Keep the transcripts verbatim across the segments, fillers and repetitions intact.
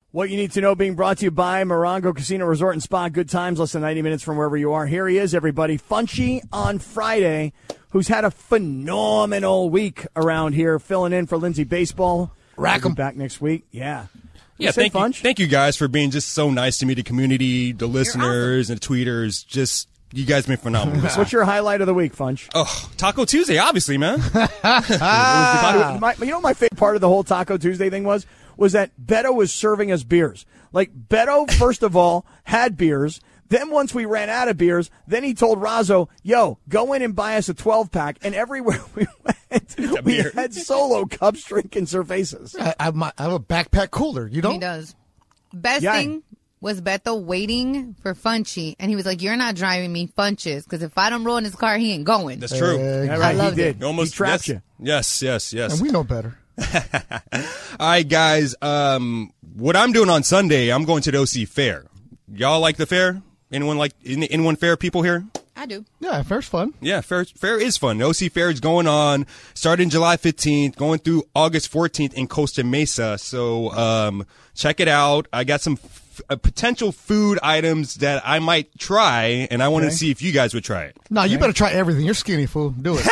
What you need to know being brought to you by Morongo Casino Resort and Spa. Good times, less than ninety minutes from wherever you are. Here he is, everybody. Funchy on Friday, who's had a phenomenal week around here, filling in for Lindsay Baseball. Rack 'em. Back next week. Yeah. Yeah, thank you, thank you guys for being just so nice to me, the community, the listeners, and the tweeters. Just, you guys been phenomenal. What's your highlight of the week, Funch? Oh, Taco Tuesday, obviously, man. ah. my, you know what my favorite part of the whole Taco Tuesday thing was? Was that Beto was serving us beers. Like, Beto, first of all, had beers. Then once we ran out of beers, then he told Razzo, yo, go in and buy us a twelve-pack. And everywhere we went, we had Solo cups drinking Cervezas. I, I, have my, I have a backpack cooler. You don't? He does. Best Yeah. thing was Beto waiting for Funchy. And he was like, you're not driving me, Funches. Because if I don't roll in his car, he ain't going. That's true. Uh, Yeah, right, I loved he did. it. Almost he trapped yes, you. Yes, yes, yes. And we know better. All right, guys. Um, what I'm doing on Sunday, I'm going to the O C Fair. Y'all like the fair? Anyone like anyone fair people here? I do. Yeah, fair's fun. Yeah, fair fair is fun. The O C Fair is going on starting July fifteenth, going through August fourteenth in Costa Mesa. So um, check it out. I got some f- uh, potential food items that I might try, and I want Okay. to see if you guys would try it. No, you better try everything. You're skinny, fool. Do it.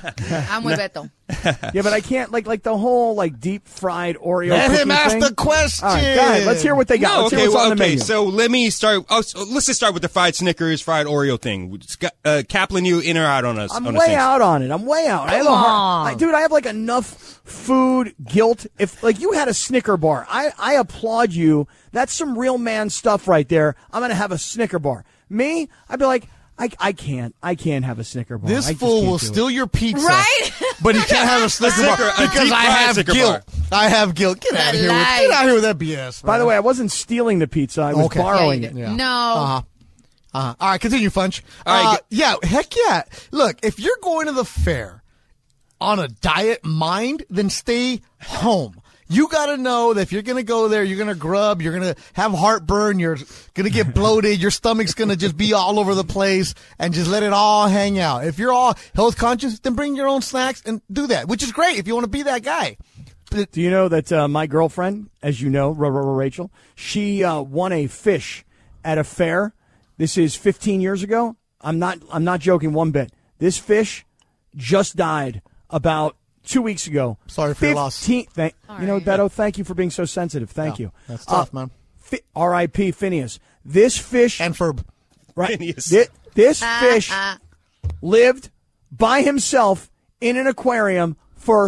I'm with Beto. Yeah, but I can't, like, like the whole, like, deep-fried Oreo Let cookie him ask thing. the question. All right, go ahead. Let's hear what they got. No, Let's okay, hear what's well, on the okay. menu. So let me start. Oh, so let's just start with the fried Snickers, fried Oreo thing. Scott- Uh, Kaplan, you in or out on us? I'm on way us out on it. I'm way out. I have a hard, I, dude, I have like enough food guilt. If like you had a Snicker bar, I, I applaud you. That's some real man stuff right there. I'm gonna have a Snicker bar. Me, I'd be like, I, I can't. I can't have a Snicker bar. This I just fool can't will do it. steal your pizza. Right? But he can't have a Snicker Snicker- bar a because deep I fried have Snicker guilt. bar. I have guilt. Get out of here. With, lie. get out of here with that B S. By the way, I wasn't stealing the pizza. I was Okay. borrowing Yeah, it. you did. Yeah. No. Uh-huh. Uh-huh. All right, continue, Funch. All right, Uh, get- yeah, heck yeah. Look, if you're going to the fair on a diet mind, then stay home. You got to know that if you're going to go there, you're going to grub, you're going to have heartburn, you're going to get bloated, your stomach's going to just be all over the place, and just let it all hang out. If you're all health conscious, then bring your own snacks and do that, which is great if you want to be that guy. Do you know that uh, my girlfriend, as you know, R- R- Rachel, she uh, won a fish at a fair. This is fifteen years ago. I'm not. I'm not joking one bit. This fish just died about two weeks ago. Sorry for your loss. fifteen Thank, you know, right. Beto, thank you for being so sensitive. Thank Yeah, you. that's tough, man. Fi- R I P Phineas. This fish, And for right? Phineas. This, this Ah, fish ah. lived by himself in an aquarium for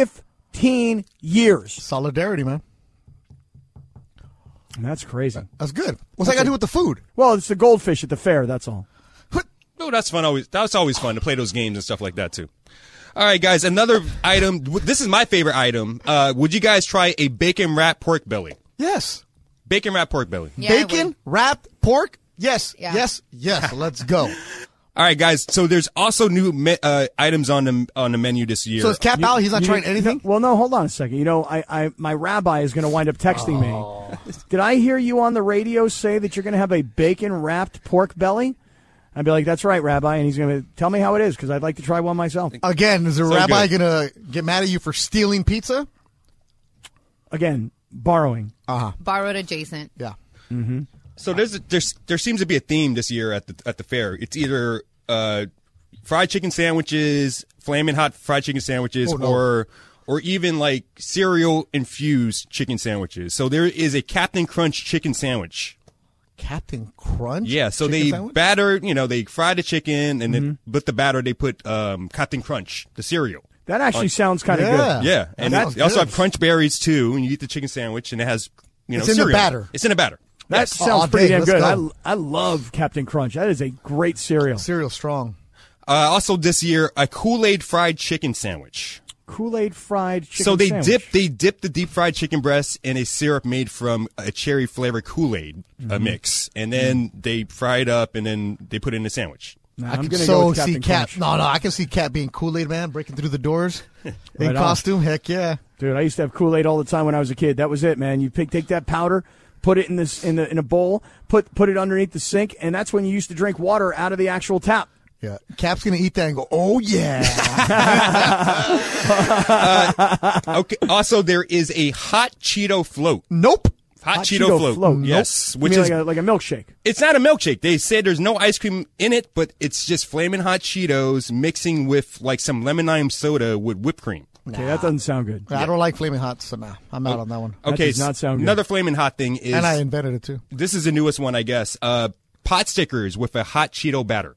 fifteen years. solidarity, man. That's crazy. That's good. What's that got to do with the food? Well, it's the goldfish at the fair. That's all. Oh, that's fun. Always, that's always fun to play those games and stuff like that too. All right, guys. Another item. This is my favorite item. Uh, would you guys try a bacon wrapped pork belly? Yes. Bacon wrapped pork belly. Yeah, I Bacon, would. wrapped pork. Yes. Yeah. Yes. Yes. Let's go. All right, guys. So there's also new me- uh, items on the on the menu this year. So is Cap out? He's not You- trying anything? no, well, no, hold on a second. You know, I, I my rabbi is going to wind up texting me. Did I hear you on the radio say that you're going to have a bacon wrapped pork belly? I'd be like, that's right, Rabbi, and he's going to tell me how it is because I'd like to try one myself. Again, is the So rabbi good. going to get mad at you for stealing pizza? Again, borrowing. Uh-huh. Borrowed adjacent. Yeah. So there's a, there's there seems to be a theme this year at the at the fair. It's either uh, fried chicken sandwiches, flaming hot fried chicken sandwiches, Oh, no. or or even like cereal infused chicken sandwiches. So there is a Captain Crunch chicken sandwich. Captain Crunch? Yeah, so chicken they sandwich? batter, you know, they fry the chicken, and then Mm-hmm. with the batter they put um, Captain Crunch, the cereal. That actually sounds kind of Yeah. good. Yeah, and sounds they also good. have crunch berries too. And you eat the chicken sandwich, and it has you know It's in the cereal. batter. It's in the batter. That Yes. sounds Oh, pretty dang, damn good. let's go. I, I love Captain Crunch. That is a great cereal. Cereal strong. Uh, also this year, a Kool-Aid fried chicken sandwich. Kool-Aid fried chicken So they sandwich. dip they dip the deep fried chicken breast in a syrup made from a cherry flavored Kool-Aid uh, Mm-hmm. mix, and then they fry it up, and then they put it in a sandwich. Nah, I I'm can going to so go with see Captain Cap. Crunch. No, no, I can see Cap being Kool-Aid man, breaking through the doors in Right on. costume. Heck yeah. Dude, I used to have Kool-Aid all the time when I was a kid. That was it, man. You pick, take that powder, put it in this in the in a bowl, put put it underneath the sink, and that's when you used to drink water out of the actual tap. Yeah. Cap's going to eat that and go, oh, yeah. Okay. Also, there is a hot Cheeto float. Nope. Hot, Hot Cheeto, Cheeto float. float. Yes, Nope. which You mean is like a, like a milkshake. it's not a milkshake. They say there's no ice cream in it, but it's just flaming hot Cheetos mixing with like some lemon lime soda with whipped cream. Okay, that doesn't sound good. I don't like flaming hot, so nah, I'm out on that one. That Okay, does not sound good. another flaming hot thing is And I invented it too. this is the newest one, I guess. Uh, pot stickers with a hot Cheeto batter.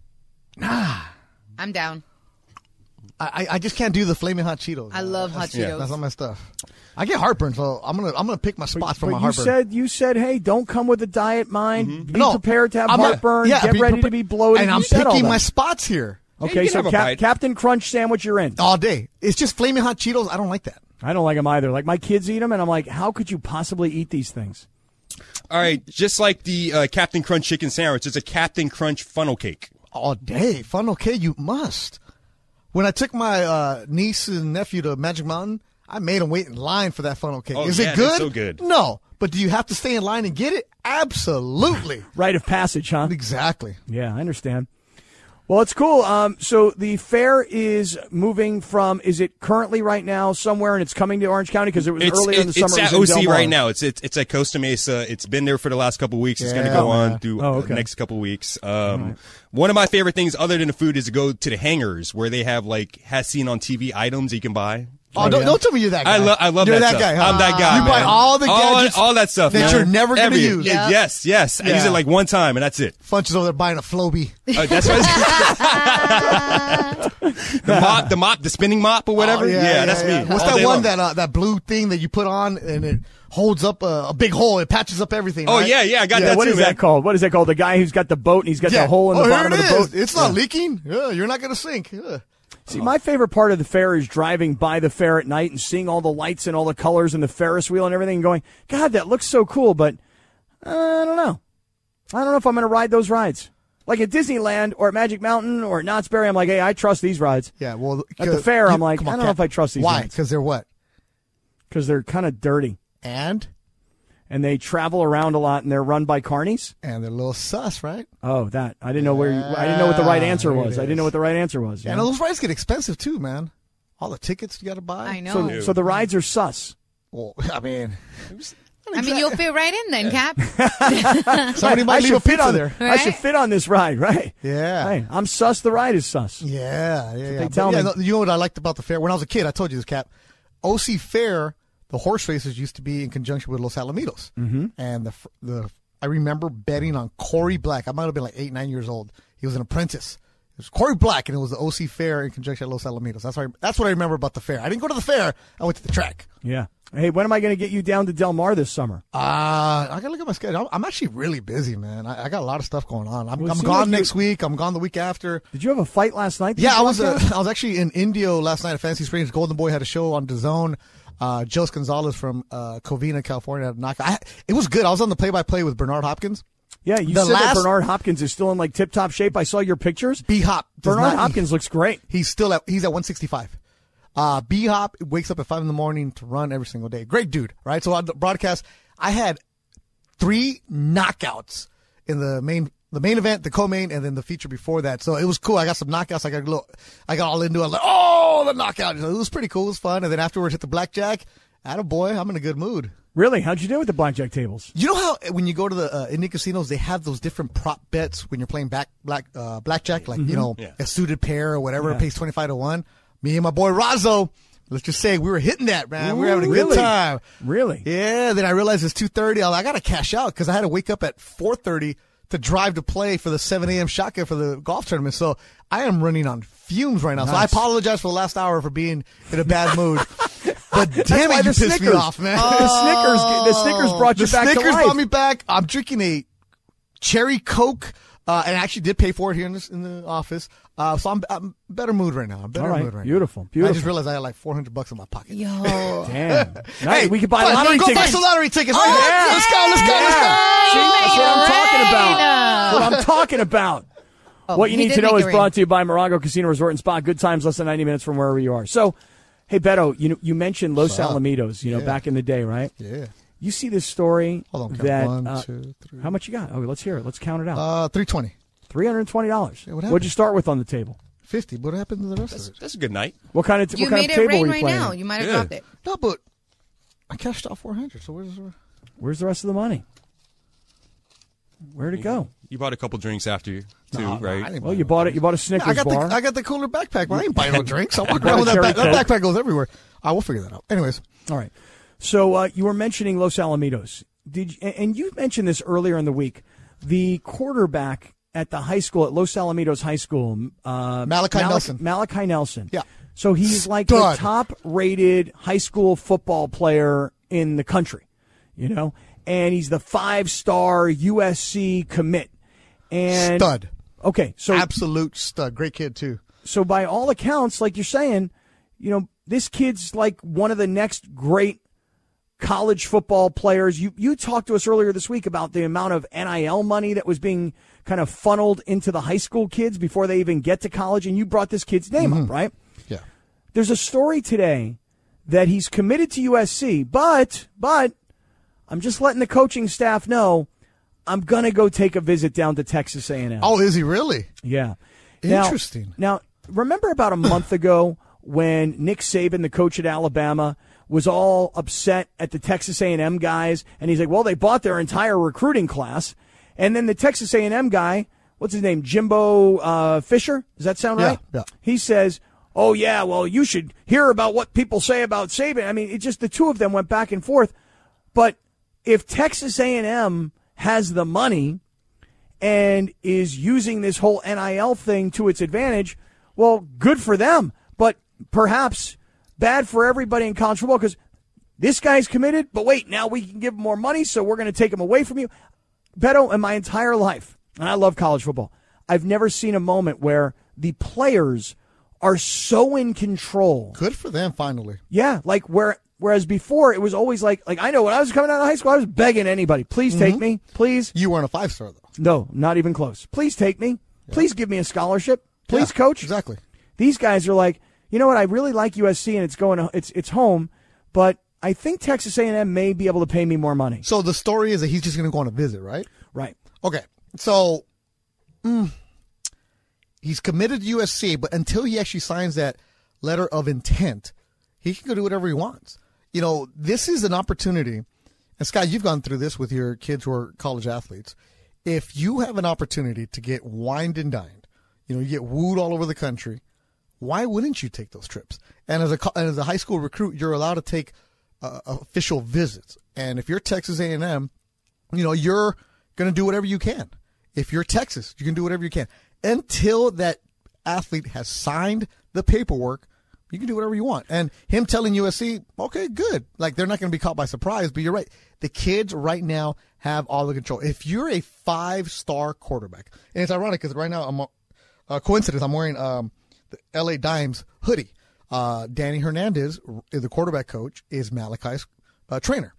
I'm down. I, I just can't do the flaming hot Cheetos. I love hot That's- Cheetos. That's not my stuff. I get heartburn, so I'm gonna I'm gonna pick my spots for But my you heartburn. said you said, hey, don't come with a diet mind. Be No, prepared to have I'm not- heartburn. yeah, get be ready prepa- to be bloated. and You I'm said all picking that. my spots here Okay, Yeah, you so can have a Cap- bite. Captain Crunch sandwich, you're in. all day. It's just flaming hot Cheetos. I don't like that. I don't like them either. Like my kids eat them, and I'm like, how could you possibly eat these things? All right, just like the uh, Captain Crunch chicken sandwich, it's a Captain Crunch funnel cake. All day. Fun, okay, you must. When I took my uh, niece and nephew to Magic Mountain, I made them wait in line for that funnel cake. Oh, Is yeah, it good? it's so good. No. But do you have to stay in line and get it? Absolutely. Rite of passage, huh? Exactly. Yeah, I understand. Well, it's cool. Um, so the fair is moving from, is it currently right now somewhere and it's coming to Orange County? Because it was It's, earlier in the it- summer. it's it at was O in C Del Mar. right now. It's, it's it's at Costa Mesa. It's been there for the last couple of weeks. It's going to Yeah, go on man. through Oh, uh, okay. the next couple of weeks. Um, One of my favorite things, other than the food, is to go to the hangars where they have like has seen on T V items that you can buy. Oh, don't, yeah. don't tell me you're that guy. I love I love you're that, that, stuff. guy. Huh? I'm that guy. You buy man. all the gadgets all, all that stuff that man. you're never gonna Every- use. Yeah, Yes, yes. I Yeah. use it like one time and that's it. Funches over there buying a Floby. Uh, that's what the mop, the mop, the spinning mop or whatever. Oh, yeah, that's yeah. me. What's All that day one long. that uh, that blue thing that you put on and it holds up a, a big hole? It patches up everything. Oh right? yeah, yeah. I got Yeah, that what too, is man. that called? What is that called? The guy who's got the boat and he's got Yeah. the hole in oh, the here bottom it of the is. boat. It's not Yeah. leaking. Yeah, you're not gonna sink. Yeah. See, my favorite part of the fair is driving by the fair at night and seeing all the lights and all the colors and the Ferris wheel and everything and going, God, that looks so cool, but uh, I don't know. I don't know if I'm going to ride those rides. Like at Disneyland or at Magic Mountain or at Knott's Berry, I'm like, hey, I trust these rides. Yeah. Well, At the fair, I'm like, I don't know if I trust these Why? rides. Because they're what? Because they're kind of dirty. And And they travel around a lot and they're run by carnies. and they're a little sus, right? Oh, that. I didn't know where you, I didn't know what the right answer There it was. I is. didn't know what the right answer was. you And know? those rides get expensive too, man. All the tickets you got to buy. I know. So, so the rides are sus. Well, I mean, I mean, you'll fit right in then, Cap. somebody I might leave should a fit pizza on there. I should Right? fit on this ride, right? Yeah. Hey, I'm sus. The ride is sus. Yeah, yeah, yeah. they But tell yeah, me. no, you know what I liked about the fair? When I was a kid, I told you this, Cap. O C Fair, the horse races used to be in conjunction with Los Alamitos. Mm-hmm. And the f- the I remember betting on Corey Black. I might have been like eight, nine years old. He was an apprentice. It was Corey Black, and it was the O C Fair in conjunction with Los Alamitos. That's what I, that's what I remember about the fair. I didn't go to the fair. I went to the track. Yeah. Hey, when am I going to get you down to Del Mar this summer? Uh, I gotta look at my schedule. I'm, I'm actually really busy, man. I, I got a lot of stuff going on. I'm, Well, it I'm seems gone like you- next week. I'm gone the week after. Did you have a fight last night? that Yeah, you I was. Uh, broadcast? I was actually in Indio last night at Fancy Springs. Golden Boy had a show on DAZN. Uh, Jos Gonzalez from uh, Covina, California, had a knockout. I, it was good. I was on the play-by-play with Bernard Hopkins. Yeah, you the said that last- Bernard Hopkins is still in like tip-top shape. I saw your pictures. B Hop. does Bernard not- Hopkins looks great. He's still at. He's at one sixty-five. Uh, B Hop wakes up at five in the morning to run every single day. Great dude, right? So on the broadcast, I had three knockouts in the main, the main event, the co-main, and then the feature before that. So it was cool. I got some knockouts. I got a little, I got all into it. I was like, oh, the knockout! So it was pretty cool. It was fun. And then afterwards, hit the blackjack. Attaboy, I'm in a good mood. Really? How'd you do with the blackjack tables? You know how when you go to the uh, Indian casinos, they have those different prop bets when you're playing back black uh, blackjack, like you know Yeah. a suited pair or whatever. Yeah. It pays twenty five to one. Me and my boy Razzo, let's just say we were hitting that, man. we were having a Really? good time. Really? Yeah. Then I realized it's two thirty. I, I got to cash out because I had to wake up at four thirty to drive to play for the seven a.m. shotgun for the golf tournament. So I am running on fumes right now. So I Nice. apologize for the last hour for being in a bad mood. But damn why it, you the pissed me Snickers- off, man. The Snickers, the Snickers brought you The back Snickers to life. brought me back. I'm drinking a cherry Coke, uh, and I actually did pay for it here in, this, in the office. Uh, so I'm, I'm in better mood right now. I'm better All right. mood right Beautiful. now. I Beautiful. just realized I had like four hundred bucks in my pocket. Yo. Damn. Nice. Hey, we could buy fine, lottery go tickets. buy some lottery tickets. Oh, right here. yeah. Let's go, let's go, let's Yeah. go. See, that's what I'm talking about. Right. That's what I'm talking about. Oh, What you he need did to know make is it brought rain. to you by Morongo Casino Resort and Spa. Good times, less than ninety minutes from wherever you are. So, hey, Beto, you know, you mentioned Los What's up? Alamitos, you know, Yeah. back in the day, right? Yeah. You see this story Hold on, count. that One, uh, two, three. how much you got? Oh, let's hear it. Let's count it out. Uh, three twenty. Three hundred and twenty dollars. Yeah, what What'd happened? you start with on the table? fifty. What happened to the rest of it? That's a good night. What kind of You what kind made of it table rain were you right playing? now. You might have Yeah. dropped it. No, but I cashed out four hundred. So where's the? Where's the rest of the money? Where'd it go? You bought a couple drinks after you, too, No, no, right? I didn't Well, buy you no bought it. drinks. You bought a Snickers I got bar. the I got the cooler backpack, but I ain't buying no drinks. I walk bought around a with that, cherry back, that Coke. backpack goes everywhere. I will figure that out. Anyways, All right. So uh, you were mentioning Los Alamitos. Did you, and you mentioned this earlier in the week. The quarterback at the high school at Los Alamitos High School, uh, Malachi Malach- Nelson. Malachi Nelson. Yeah. So he's like the Stud. top-rated high school football player in the country, you know, and he's the five-star U S C commit. And stud. Okay, so Absolute stud. Great kid, too. so by all accounts, like you're saying, you know, this kid's like one of the next great college football players. You you talked to us earlier this week about the amount of N I L money that was being kind of funneled into the high school kids before they even get to college, and you brought this kid's name Mm-hmm. up, right? Yeah. There's a story today that he's committed to U S C, but but I'm just letting the coaching staff know I'm going to go take a visit down to Texas A and M. Oh, is he really? Yeah. Now- Interesting. Now, remember about a month ago when Nick Saban, the coach at Alabama, was all upset at the Texas A and M guys, and he's like, well, they bought their entire recruiting class. And then the Texas A and M guy, what's his name, Jimbo uh, Fisher? Does that sound Yeah, right? yeah. He says, oh, yeah, well, you should hear about what people say about Saban. I mean, it just the two of them went back and forth. But if Texas A and M has the money and is using this whole N I L thing to its advantage, well, good for them. But perhaps bad for everybody in college football because this guy's committed, but wait, now we can give him more money, so we're going to take him away from you. Beto, in my entire life, and I love college football, I've never seen a moment where the players are so in control. Good for them, finally. Yeah, like where whereas before it was always like like I know when I was coming out of high school, I was begging anybody, please take me, please. You weren't a five-star, though. No, not even close. Please take me. Please give me a scholarship. Please, Yeah, coach. Exactly. These guys are like, you know what? I really like U S C and it's going, it's it's home, but I think Texas A and M may be able to pay me more money. So the story is that he's just going to go on a visit, right? Right. Okay. So mm, he's committed to U S C, but until he actually signs that letter of intent, he can go do whatever he wants. You know, this is an opportunity. And Scott, you've gone through this with your kids who are college athletes. If you have an opportunity to get wined and dined, you know, you get wooed all over the country, why wouldn't you take those trips? And as a and as a high school recruit, you're allowed to take uh, official visits. And if you're Texas A and M, you know, you're going to do whatever you can. If you're Texas, you can do whatever you can. Until that athlete has signed the paperwork, you can do whatever you want. And him telling U S C, okay, good. Like, they're not going to be caught by surprise, but you're right. The kids right now have all the control. If you're a five-star quarterback, and it's ironic because right now, I'm a coincidence, I'm wearing um, the L A Dimes hoodie. Uh, Danny Hernandez, the quarterback coach, is Malachi's uh, trainer.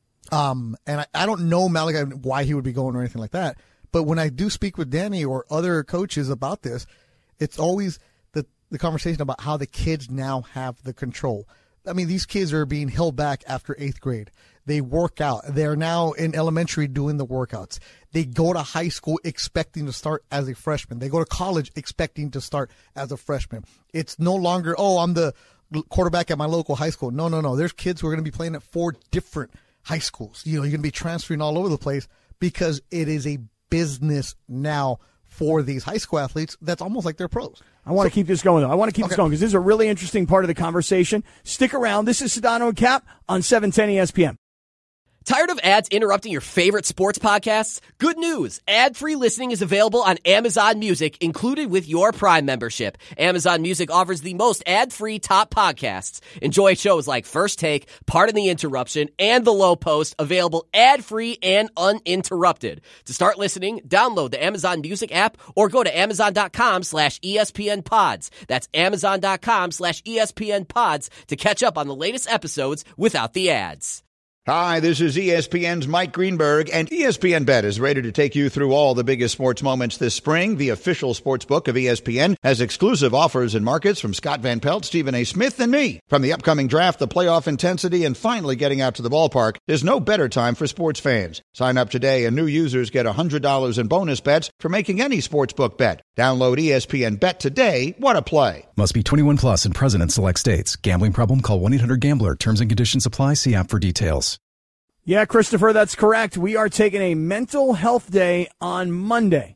Um, and I, I don't know Malachi why he would be going or anything like that. But when I do speak with Danny or other coaches about this, it's always the, the conversation about how the kids now have the control. I mean, these kids are being held back after eighth grade. They work out. They're now in elementary doing the workouts. They go to high school expecting to start as a freshman. They go to college expecting to start as a freshman. It's no longer, oh, I'm the quarterback at my local high school. No, no, no. There's kids who are going to be playing at four different high schools. You know, you're going to be transferring all over the place because it is a business now for these high school athletes that's almost like they're pros. I want so, to keep this going, though. I want to keep okay. this going because this is a really interesting part of the conversation. Stick around. This is Sedano and Cap on seven ten E S P N. Tired of ads interrupting your favorite sports podcasts? Good news. Ad-free listening is available on Amazon Music, included with your Prime membership. Amazon Music offers the most ad-free top podcasts. Enjoy shows like First Take, Pardon the Interruption, and The Low Post, available ad-free and uninterrupted. To start listening, download the Amazon Music app or go to amazon.com slash ESPN pods. That's amazon.com slash ESPN pods to catch up on the latest episodes without the ads. Hi, this is E S P N's Mike Greenberg, and E S P N Bet is ready to take you through all the biggest sports moments this spring. The official sports book of E S P N has exclusive offers and markets from Scott Van Pelt, Stephen A. Smith, and me. From the upcoming draft, the playoff intensity, and finally getting out to the ballpark, there's no better time for sports fans. Sign up today, and new users get one hundred dollars in bonus bets for making any sportsbook bet. Download E S P N Bet today. What a play. Must be twenty-one plus and present in select states. Gambling problem? Call one eight hundred gambler. Terms and conditions apply. See app for details. Yeah, Christopher, that's correct. We are taking a mental health day on Monday.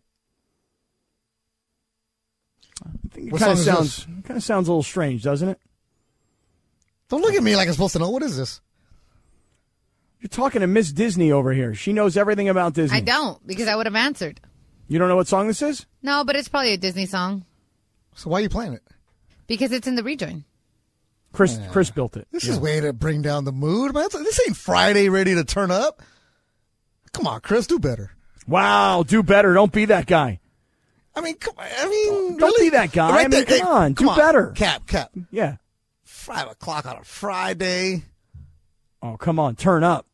I think it What kind of song is sounds kind of sounds a little strange, doesn't it? Don't look at me like I'm supposed to know. What is this? You're talking to Miss Disney over here. She knows everything about Disney. I don't, because I would have answered. You don't know what song this is? No, but it's probably a Disney song. So why are you playing it? Because it's in the rejoin. Chris Chris built it. This Yeah. is way to bring down the mood, man. This ain't Friday ready to turn up. Come on, Chris, do better. Wow, do better. Don't be that guy. I mean, come on. I mean, Don't really? be that guy. Right I mean, there. come on, do come better. Cap, Cap. Yeah. Five o'clock on a Friday. Oh, come on, turn up.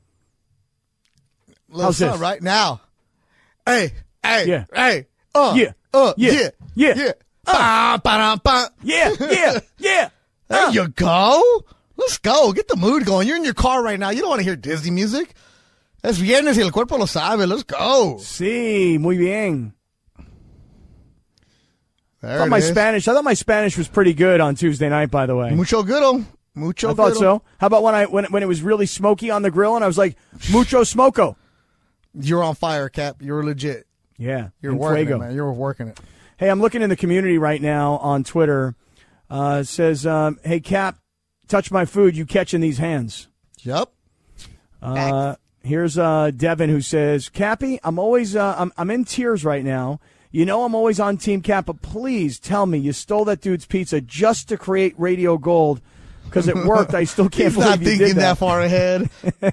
Little How's sun this? right now. Hey, hey, Yeah. hey. Uh, Yeah. uh, Yeah. yeah, Yeah. yeah. Ba, ba, ba. Yeah, yeah, yeah. There you go. Let's go. Get the mood going. You're in your car right now. You don't want to hear Disney music. Es viernes y el cuerpo lo sabe. Let's go. Sí, muy bien. There I thought it my is. Spanish. I thought my Spanish was pretty good on Tuesday night. By the way, Mucho goodo. Mucho I thought goodo. so. How about when I when when it was really smoky on the grill and I was like, mucho smoko. You're on fire, Cap. You're legit. Yeah, You're en working fuego. it, man. You're working it. Hey, I'm looking in the community right now on Twitter. Uh, it says, um, "Hey Cap, touch my food. You catching these hands?" Yep. Uh, here's uh, Devin who says, "Cappy, I'm always uh, I'm I'm in tears right now. You know I'm always on Team Cap, but please tell me you stole that dude's pizza just to create Radio Gold because it worked. I still can't He's believe not you thinking did that far ahead.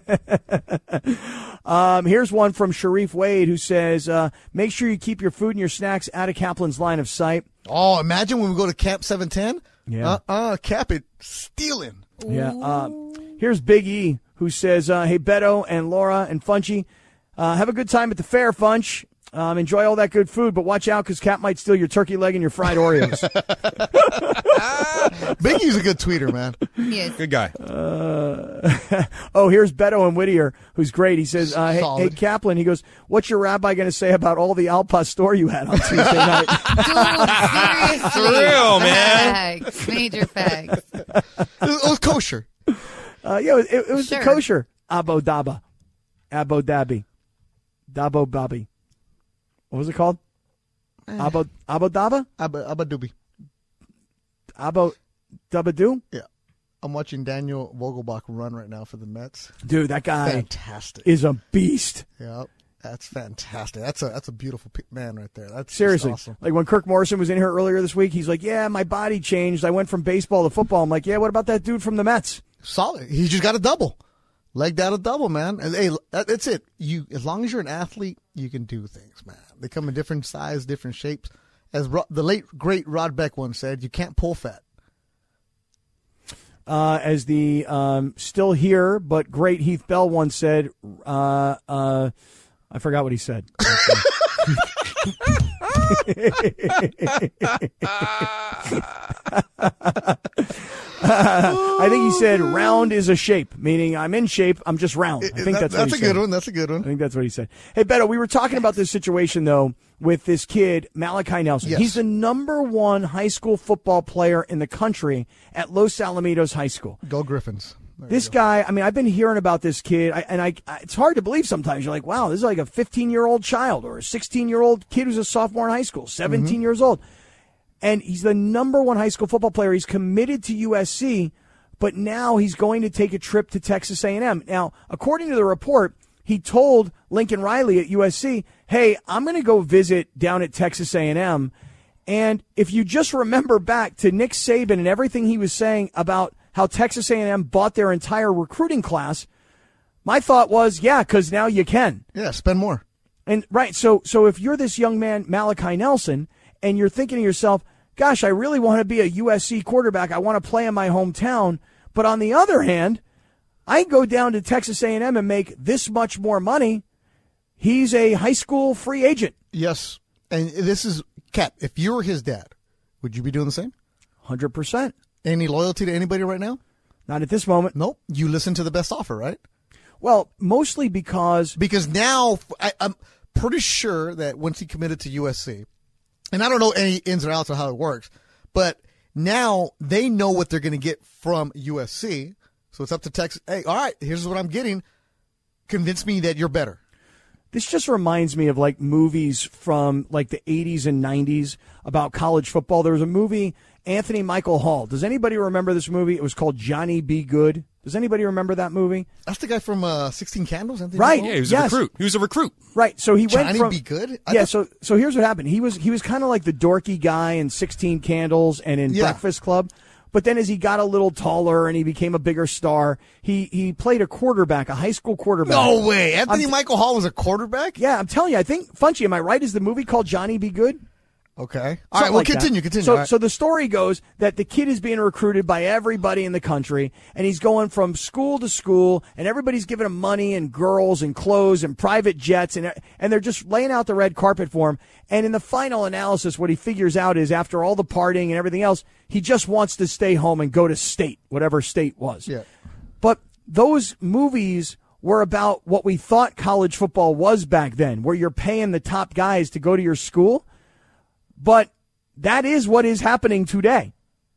Um, here's one from Sharif Wade who says, uh, make sure you keep your food and your snacks out of Kaplan's line of sight. Oh, imagine when we go to Camp seven ten. Yeah. Uh-uh. Cap it. Stealing. Yeah. Um, here's Big E who says, uh, hey, Beto and Laura and Funchy, uh, have a good time at the fair, Funch. Um, enjoy all that good food, but watch out because Cap might steal your turkey leg and your fried Oreos. Biggie's a good tweeter, man. Yes. Good guy. Uh, oh, here's Beto and Whittier, who's great. He says, uh, hey, Solid. hey, Kaplan, he goes, what's your rabbi going to say about all the al pastor you had on Tuesday night? Dude, seriously. For real, man. Facts. Major facts. It was, it was kosher. Uh, yeah, it, was- it was Sure. the kosher. Abo Daba. Abo Dhabi. Dabo Babi. What was it called? Abo Abo Daba? Abba, Abba Doobie. Abo Dabadoo? Yeah. I'm watching Daniel Vogelbach run right now for the Mets. Dude, that guy Fantastic. is a beast. Yep. That's fantastic. That's a that's a beautiful pe- man right there. That's just Seriously. awesome. Like when Kirk Morrison was in here earlier this week, he's like, yeah, my body changed. I went from baseball to football. I'm like, yeah, what about that dude from the Mets? Solid. He just got a double. Legged out a double, man. And hey, that, that's it. You as long as you're an athlete, you can do things, man. They come in different size, different shapes. As Ro- the late great Rod Beck once said, you can't pull fat. Uh, as the um, still here but great Heath Bell once said, uh, uh, I forgot what he said. I think he said round is a shape, meaning I'm in shape, I'm just round. I think That- that's what that's he a said. good one. That's a good I one. think that's what he said. Hey, Beto, we were talking about this situation, though, with this kid, Malachi Nelson. Yes. He's the number one high school football player in the country at Los Alamitos High School. Go Griffins. There This you go. guy, I mean, I've been hearing about this kid, I, and I, I, it's hard to believe sometimes. You're like, wow, this is like a fifteen-year-old child or a sixteen-year-old kid who's a sophomore in high school, seventeen years old. And he's the number one high school football player. He's committed to U S C, but now he's going to take a trip to Texas A and M. Now, according to the report, he told Lincoln Riley at U S C, hey, I'm going to go visit down at Texas A and M. And if you just remember back to Nick Saban and everything he was saying about how Texas A and M bought their entire recruiting class, my thought was, yeah, because now you can. Yeah, spend more. And right, so so if you're this young man, Malachi Nelson, and you're thinking to yourself, gosh, I really want to be a U S C quarterback. I want to play in my hometown. But on the other hand, I go down to Texas A and M and make this much more money. He's a high school free agent. Yes. And this is, Cap, if you were his dad, would you be doing the same? one hundred percent. Any loyalty to anybody right now? Not at this moment. Nope. You listen to the best offer, right? Well, mostly because Because now I, I'm pretty sure that once he committed to U S C, and I don't know any ins or outs of how it works, but now they know what they're going to get from U S C. So it's up to Texas. Hey, all right, here's what I'm getting. convince me that you're better. This just reminds me of like movies from like the eighties and nineties about college football. There was a movie, Anthony Michael Hall. Does anybody remember this movie? It was called Johnny Be Good. Does anybody remember that movie? That's the guy from uh, sixteen Candles? Anthony Right. Michael? Yeah, he was Yes. a recruit. He was a recruit. Right. So he Johnny went from Be Good? I yeah. thought- So so here's what happened. He was he was kind of like the dorky guy in sixteen Candles and in Yeah. Breakfast Club. But then as he got a little taller and he became a bigger star, he he played a quarterback, a high school quarterback. No way. Anthony I'm- Michael Hall was a quarterback? Yeah, I'm telling you. I think Funchy, am I right? Is the movie called Johnny Be Good? Okay. All right, Something well, like that. continue, continue. So, All right. so the story goes that the kid is being recruited by everybody in the country, and he's going from school to school, and everybody's giving him money and girls and clothes and private jets, and and they're just laying out the red carpet for him. And in the final analysis, what he figures out is after all the partying and everything else, he just wants to stay home and go to state, whatever state was. Yeah. But those movies were about what we thought college football was back then, where you're paying the top guys to go to your school. But that is what is happening today.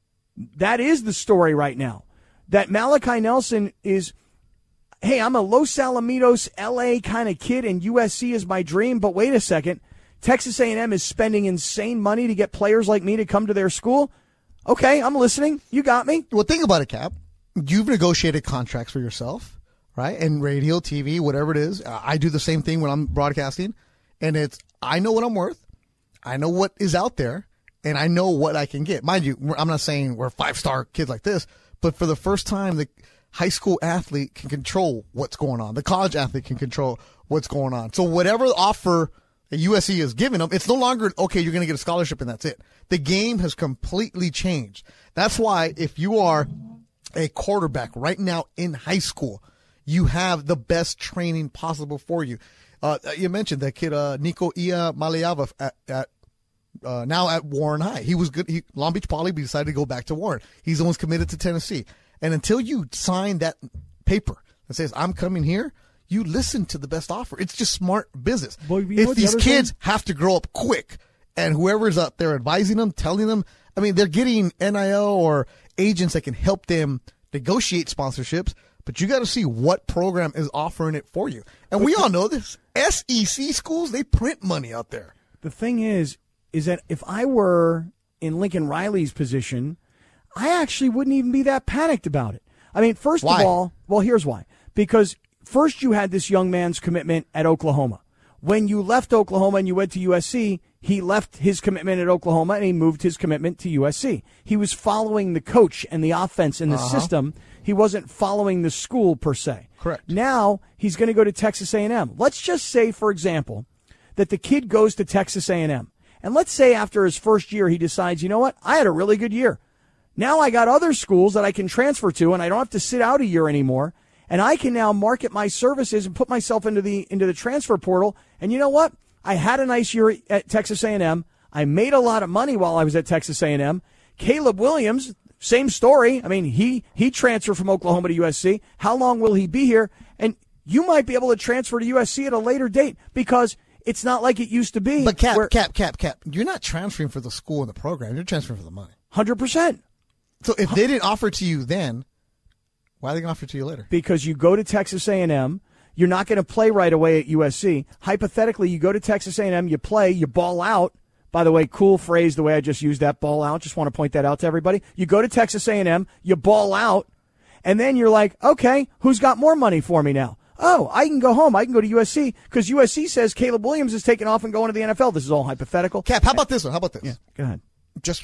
That is the story right now. That Malachi Nelson is, hey, I'm a Los Alamitos, L A kind of kid, and U S C is my dream. But wait a second, Texas A and M is spending insane money to get players like me to come to their school. Okay, I'm listening. You got me. Well, think about it, Cap. You've negotiated contracts for yourself, right? And radio, T V, whatever it is. I do the same thing when I'm broadcasting. And it's, I know what I'm worth. I know what is out there, and I know what I can get. Mind you, I'm not saying we're five-star kids like this, but for the first time, the high school athlete can control what's going on. The college athlete can control what's going on. So whatever offer that U S C is giving them, it's no longer, okay, you're going to get a scholarship and that's it. The game has completely changed. That's why if you are a quarterback right now in high school, you have the best training possible for you. Uh, you mentioned that kid, uh, Nico Ia Maliava at, at uh, now at Warren High. He was good. He, Long Beach Poly, but he decided to go back to Warren. He's the one committed to Tennessee. And until you sign that paper that says, I'm coming here, you listen to the best offer. It's just smart business. Well, you know if what the these other kids thing- have to grow up quick, and whoever's out there advising them, telling them, I mean, they're getting N I L or agents that can help them negotiate sponsorships, but you got to see what program is offering it for you. And we all know this. S E C schools, they print money out there. The thing is, is that if I were in Lincoln Riley's position, I actually wouldn't even be that panicked about it. I mean, first Why? of all, well, here's why. Because first you had this young man's commitment at Oklahoma. When you left Oklahoma and you went to U S C, he left his commitment at Oklahoma and he moved his commitment to U S C. He was following the coach and the offense and the Uh-huh. system. He wasn't following the school per se. Correct. Now he's going to go to Texas A and M. Let's just say, for example, that the kid goes to Texas A and M. And let's say after his first year he decides, you know what, I had a really good year. Now I got other schools that I can transfer to and I don't have to sit out a year anymore. And I can now market my services and put myself into the into the transfer portal. And you know what? I had a nice year at Texas A and M. I made a lot of money while I was at Texas A and M. Caleb Williams, same story. I mean, he he transferred from Oklahoma to U S C. How long will he be here? And you might be able to transfer to U S C at a later date because it's not like it used to be. But cap, where- cap, cap, cap. You're not transferring for the school and the program. You're transferring for the money. one hundred percent. So if they didn't offer it to you then, why are they going to offer it to you later? Because you go to Texas A and M, you're not going to play right away at U S C. Hypothetically, you go to Texas A and M, you play, you ball out. By the way, cool phrase the way I just used that, ball out. Just want to point that out to everybody. You go to Texas A and M, you ball out, and then you're like, okay, who's got more money for me now? Oh, I can go home. I can go to U S C because U S C says Caleb Williams is taking off and going to the N F L. This is all hypothetical. Cap, how about this one? How about this? Yeah, go ahead. Just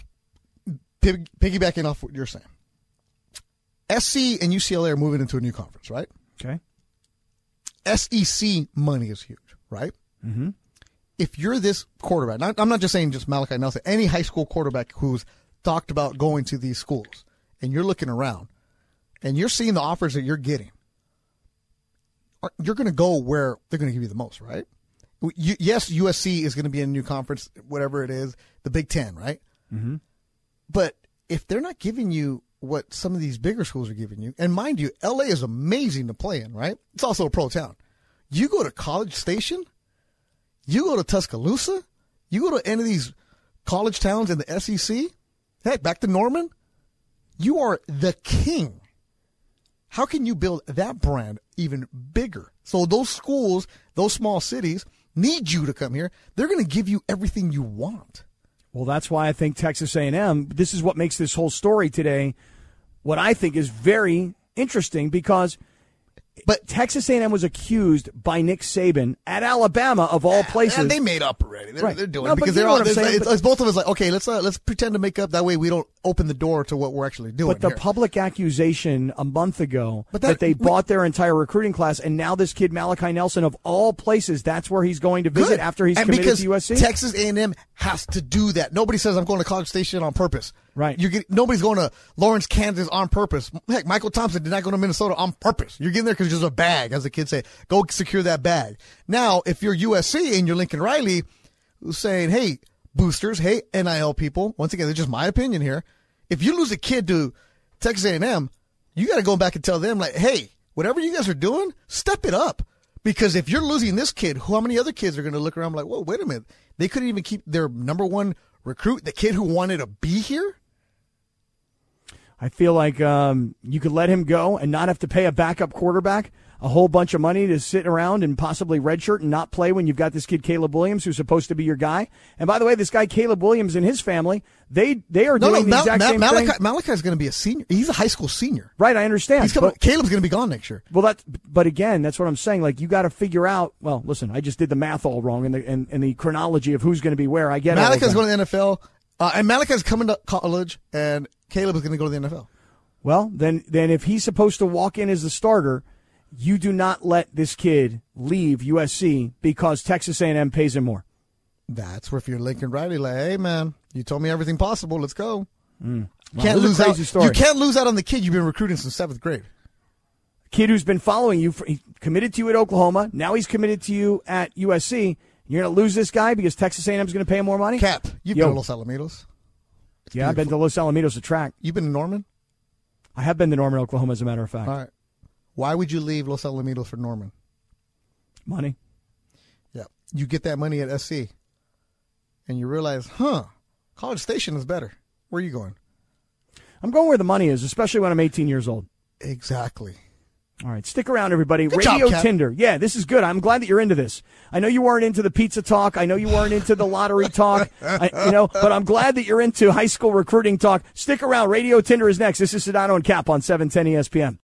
pig- piggybacking off what you're saying. S C and U C L A are moving into a new conference, right? Okay. S E C money is huge, right? Mm-hmm. If you're this quarterback, not, I'm not just saying just Malachi Nelson, any high school quarterback who's talked about going to these schools, and you're looking around, and you're seeing the offers that you're getting, you're going to go where they're going to give you the most, right? You, yes, U S C is going to be in a new conference, whatever it is, the Big Ten, right? Mm-hmm. But if they're not giving you what some of these bigger schools are giving you, and mind you, L A is amazing to play in, right? It's also a pro town. You go to College Station, you go to Tuscaloosa, you go to any of these college towns in the S E C, heck, back to Norman, you are the king. How can you build that brand? even bigger. So those schools, those small cities, need you to come here. They're going to give you everything you want. Well, that's why I think Texas A and M, this is what makes this whole story today what I think is very interesting, because but Texas A and M was accused by Nick Saban at Alabama, of all places. And they made up already. They're, Right. they're doing No, it because but you they're know all. what I'm It's, saying, it's, but- it's both of us like, okay, let's uh, let's pretend to make up. That way we don't open the door to what we're actually doing. But the here. public accusation a month ago But that, that- they we- bought their entire recruiting class, and now this kid Malachi Nelson, of all places, that's where he's going to visit Good. after he's and committed because to U S C. Texas A and M has to do that. Nobody says I'm going to College Station on purpose. Right. You get nobody's going to Lawrence, Kansas on purpose. Heck, Michael Thompson did not go to Minnesota on purpose. You're getting there because there's a bag, as the kids say. Go secure that bag. Now, if you're U S C and you're Lincoln Riley, who's saying, "Hey, boosters, hey, N I L people." Once again, it's just my opinion here. If you lose a kid to Texas A and M, you got to go back and tell them, like, "Hey, whatever you guys are doing, step it up." Because if you're losing this kid, how many other kids are going to look around like, "Whoa, wait a minute. They couldn't even keep their number one recruit, the kid who wanted to be here?" I feel like um, you could let him go and not have to pay a backup quarterback a whole bunch of money to sit around and possibly redshirt and not play when you've got this kid Caleb Williams, who's supposed to be your guy. And by the way, this guy Caleb Williams and his family, they they are No, doing no, the Mal- exact Mal- same Malachi, thing. Malachi's going to be a senior. He's a high school senior. Right, I understand. He's coming, but- Caleb's going to be gone next year. Well, that's, but again, that's what I'm saying. Like, you got to figure out, well, listen, I just did the math all wrong in the, in, in the chronology of who's going to be where. I get Malachi's all of going that. to the N F L, uh, and Malachi's coming to college, and Caleb is going to go to the N F L. Well, then, then if he's supposed to walk in as the starter, you do not let this kid leave U S C because Texas A and M pays him more. That's where if you're Lincoln Riley, like, hey, man, you told me everything possible. Let's go. Mm. You can't Wow, this is a lose out. crazy story. You can't lose out on the kid you've been recruiting since seventh grade. Kid who's been following you, for, he committed to you at Oklahoma. Now he's committed to you at U S C. You're going to lose this guy because Texas A and M is going to pay him more money? Cap, you've Yo. been to Los Alamitos. It's Yeah, I've been to Los Alamitos to track. You've been to Norman? I have been to Norman, Oklahoma, as a matter of fact. All right. Why would you leave Los Alamitos for Norman? Money. Yeah. You get that money at S C, and you realize, huh, College Station is better. Where are you going? I'm going where the money is, especially when I'm eighteen years old. Exactly. All right, stick around, everybody. Good Radio job, Cap. Tinder. Yeah, this is good. I'm glad that you're into this. I know you weren't into the pizza talk. I know you weren't into the lottery talk. I, you know, but I'm glad that you're into high school recruiting talk. Stick around. Radio Tinder is next. This is Sedano and Cap on seven ten E S P N.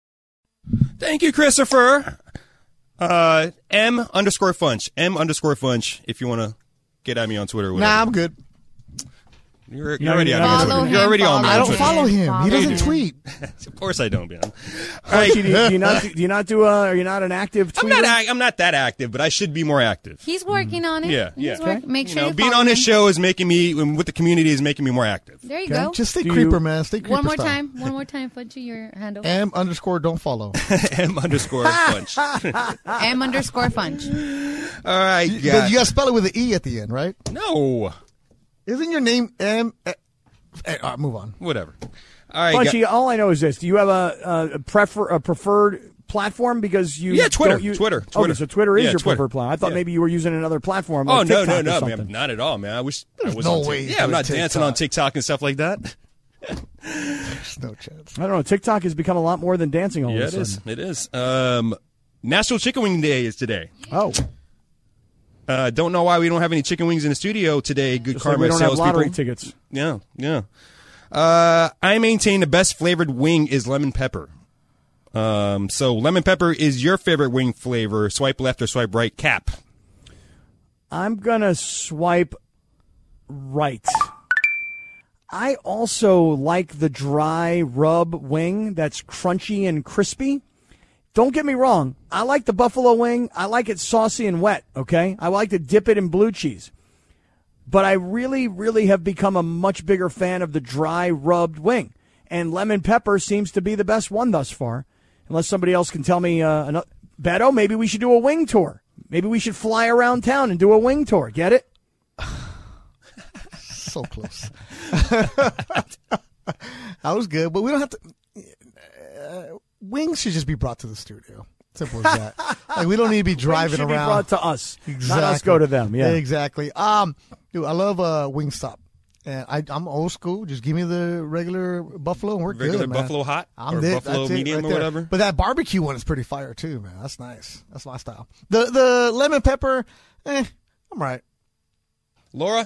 Thank you, Christopher. Uh, M underscore Funch. M underscore Funch. If you want to get at me on Twitter. Or whatever. Nah, I'm good. You're, No, you're already you're on not. my Follow Twitter. him, You're already on follow my I don't Twitter. follow him. He Follow doesn't him. tweet. Of course I don't, man. All Archie, right. do, you, do you not do you not do? Uh, are you not an active tweeter? I'm not. Ac- I'm not that active, but I should be more active. He's working on it. Yeah, He's yeah. work- Make You sure know, you being follow on this him. show is making me with the community is making me more active. There you Okay. go. Just stay Do creeper, you- man. Stay creeper One more style. time. One more time. Fudgy, your handle. M underscore don't follow. M underscore Funch. M underscore Funch. All right, But yeah. you got to spell it with an E at the end, right? No, Isn't your name M? Eh, eh, all right, move on. whatever. All right, Punchy, gu- all I know is this: do you have a, a prefer a preferred platform because you? Yeah, Twitter, don't use, Twitter, Okay, Twitter. so Twitter is Yeah, your Twitter. preferred platform. I thought Yeah. maybe you were using another platform. Oh Like no, TikTok no, or no, something. man, not at all, man. I wish I was no on Tik- way you Yeah, I'm do not TikTok. dancing on TikTok and stuff like that. There's no chance. I don't know. TikTok has become a lot more than dancing all Yeah, of it a is. sudden. It is. Um, National Chicken Wing Day is today. Oh, Uh, don't know why we don't have any chicken wings in the studio today. Good just like karma we don't have salespeople. lottery tickets. Yeah, yeah. Uh, I maintain the best flavored wing is lemon pepper. Um, so lemon pepper is your favorite wing flavor. Swipe left or swipe right. Cap. I'm gonna swipe right. I also like the dry rub wing that's crunchy and crispy. Don't get me wrong. I like the buffalo wing. I like it saucy and wet, okay? I like to dip it in blue cheese. But I really, really have become a much bigger fan of the dry rubbed wing. And lemon pepper seems to be the best one thus far. Unless somebody else can tell me, uh, another. Beto, maybe we should do a wing tour. Maybe we should fly around town and do a wing tour. Get it? So close. That was good, but we don't have to. Uh, wings should just be brought to the studio. Simple as that. Like, we don't need to be driving should around. be brought to us, not us go to them. Yeah, exactly. Um, dude, I love uh, Wingstop, And I, I'm old school. Just give me the regular buffalo and we're Regular good, man. buffalo hot I'm or it. buffalo That's it medium right or there. whatever. But that barbecue one is pretty fire too, man. That's nice. That's my style. The the lemon pepper, eh, I'm right. Laura?